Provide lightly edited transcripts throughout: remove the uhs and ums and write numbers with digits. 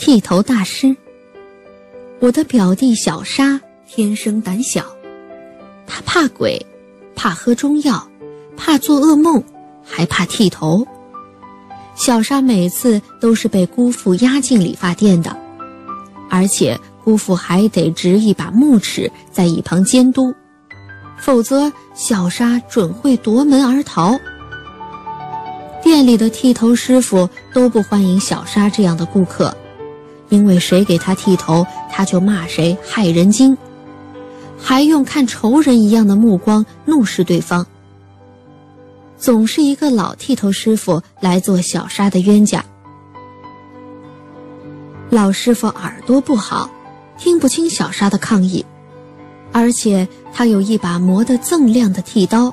剃头大师。我的表弟小沙天生胆小，他怕鬼，怕喝中药，怕做噩梦，还怕剃头。小沙每次都是被姑父押进理发店的，而且姑父还得执一把木尺在一旁监督，否则小沙准会夺门而逃。店里的剃头师傅都不欢迎小沙这样的顾客，因为谁给他剃头，他就骂谁害人精，还用看仇人一样的目光怒视对方。总是一个老剃头师傅来做小沙的冤家。老师傅耳朵不好，听不清小沙的抗议，而且他有一把磨得锃亮的剃刀，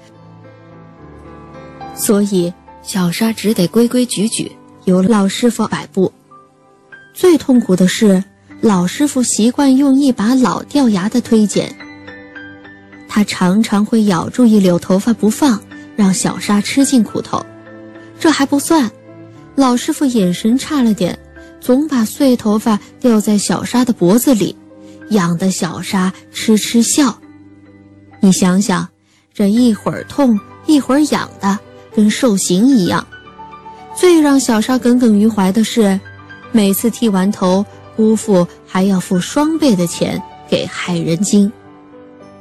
所以小沙只得规规矩矩由老师傅摆布。最痛苦的是，老师傅习惯用一把老掉牙的推剪，他常常会咬住一绺头发不放，让小沙吃尽苦头。这还不算，老师傅眼神差了点，总把碎头发掉在小沙的脖子里，痒得小沙痴痴笑。你想想，这一会儿痛一会儿痒的，跟受刑一样。最让小沙耿耿于怀的是，每次剃完头，姑父还要付双倍的钱给害人精。